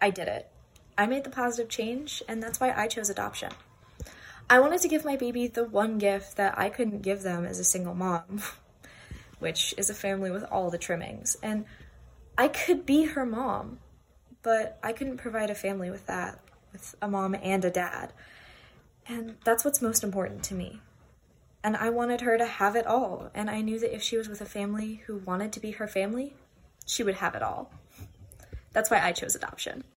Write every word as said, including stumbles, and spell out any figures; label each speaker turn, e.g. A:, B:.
A: I did it. I made the positive change, and that's why I chose adoption. I wanted to give my baby the one gift that I couldn't give them as a single mom, which is a family with all the trimmings. And I could be her mom, but I couldn't provide a family with that, with a mom and a dad. And that's what's most important to me. And I wanted her to have it all, and I knew that if she was with a family who wanted to be her family, she would have it all. That's why I chose adoption.